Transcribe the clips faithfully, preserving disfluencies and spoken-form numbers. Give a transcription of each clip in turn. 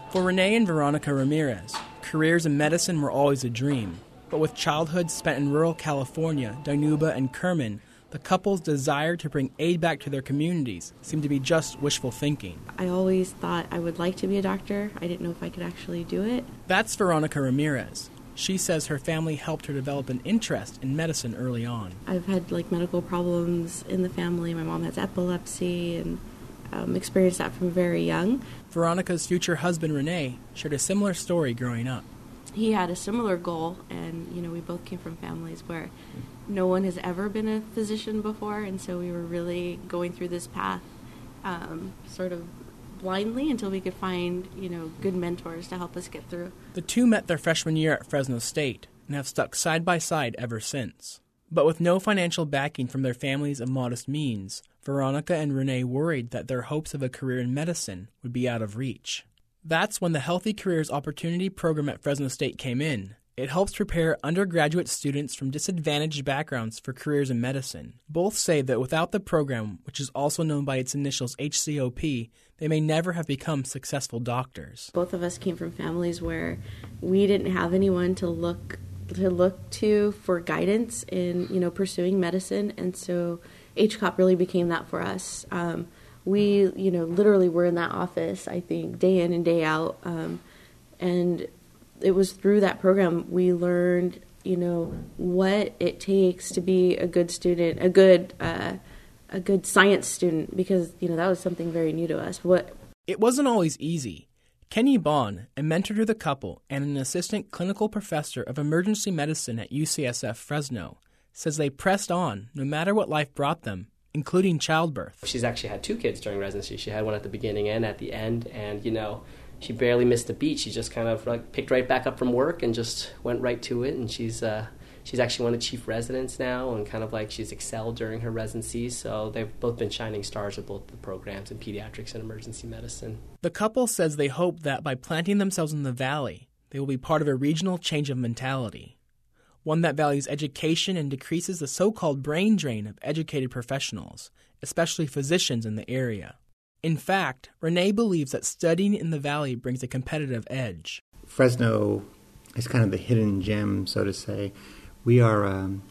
For Renee and Veronica Ramirez, careers in medicine were always a dream. But with childhood spent in rural California, Dinuba, and Kerman, the couple's desire to bring aid back to their communities seemed to be just wishful thinking. I always thought I would like to be a doctor. I didn't know if I could actually do it. That's Veronica Ramirez. She says her family helped her develop an interest in medicine early on. I've had like medical problems in the family. My mom has epilepsy and um, experienced that from very young. Veronica's future husband, Renee, shared a similar story growing up. He had a similar goal, and, you know, we both came from families where no one has ever been a physician before, and so we were really going through this path um, sort of blindly until we could find, you know, good mentors to help us get through. The two met their freshman year at Fresno State and have stuck side by side ever since. But with no financial backing from their families of modest means, Veronica and Renee worried that their hopes of a career in medicine would be out of reach. That's when the Healthy Careers Opportunity Program at Fresno State came in. It helps prepare undergraduate students from disadvantaged backgrounds for careers in medicine. Both say that without the program, which is also known by its initials H C O P, they may never have become successful doctors. Both of us came from families where we didn't have anyone to look to look to for guidance in, you know, pursuing medicine, and so H C O P really became that for us. Um, we, you know, literally were in that office, I think, day in and day out, um, and it was through that program we learned, you know, what it takes to be a good student, a good uh, a good science student, because, you know, that was something very new to us. What It wasn't always easy. Kenny Bond, a mentor to the couple and an assistant clinical professor of emergency medicine at U C S F Fresno, says they pressed on no matter what life brought them, including childbirth. She's actually had two kids during residency. She had one at the beginning and at the end, and, you know, she barely missed a beat. She just kind of like picked right back up from work and just went right to it, and she's uh, she's actually one of the chief residents now, and kind of like she's excelled during her residency, so they've both been shining stars at both the programs in pediatrics and emergency medicine. The couple says they hope that by planting themselves in the Valley, they will be part of a regional change of mentality, one that values education and decreases the so-called brain drain of educated professionals, especially physicians in the area. In fact, Renee believes that studying in the Valley brings a competitive edge. Fresno is kind of the hidden gem, so to say. We are um,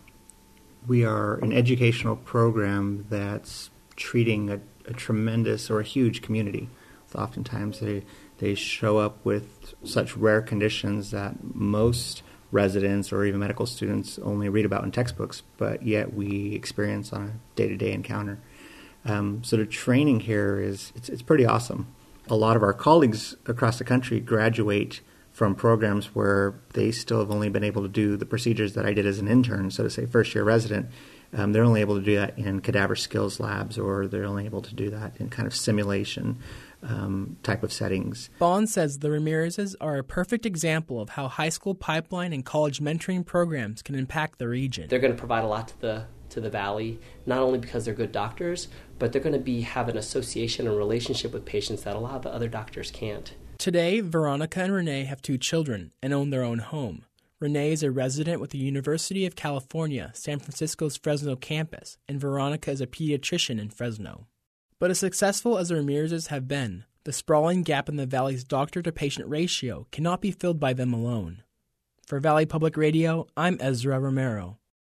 we are an educational program that's treating a, a tremendous or a huge community. So oftentimes they they show up with such rare conditions that most residents or even medical students only read about in textbooks, but yet we experience on a day-to-day encounter. Um, so the training here is it's, it's pretty awesome. A lot of our colleagues across the country graduate from programs where they still have only been able to do the procedures that I did as an intern, so to say, first-year resident. Um, they're only able to do that in cadaver skills labs, or they're only able to do that in kind of simulation um, type of settings. Bond says the Ramirezes are a perfect example of how high school pipeline and college mentoring programs can impact the region. They're going to provide a lot to the to the Valley, not only because they're good doctors, but they're going to be have an association and relationship with patients that a lot of the other doctors can't. Today, Veronica and Renee have two children and own their own home. Renee is a resident with the University of California, San Francisco's Fresno campus, and Veronica is a pediatrician in Fresno. But as successful as the Ramirezes have been, the sprawling gap in the Valley's doctor-to-patient ratio cannot be filled by them alone. For Valley Public Radio, I'm Ezra Romero.